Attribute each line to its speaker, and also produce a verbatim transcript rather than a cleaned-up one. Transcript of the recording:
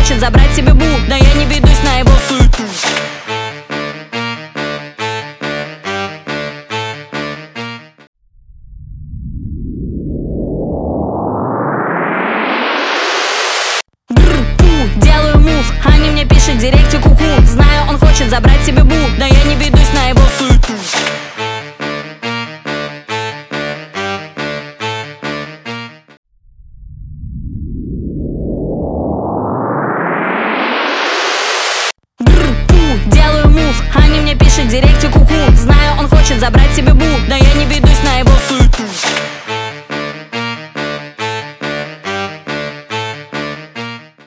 Speaker 1: хочет забрать себе бу, но я не ведусь на его суету. Делаю мув, Аня мне пишет в директе куку. Знаю, он хочет забрать себе бу, но я не ведусь на его суету. Делаю мув, Аня мне пишет в директе куку. Знаю, он хочет забрать себе бу, но я не ведусь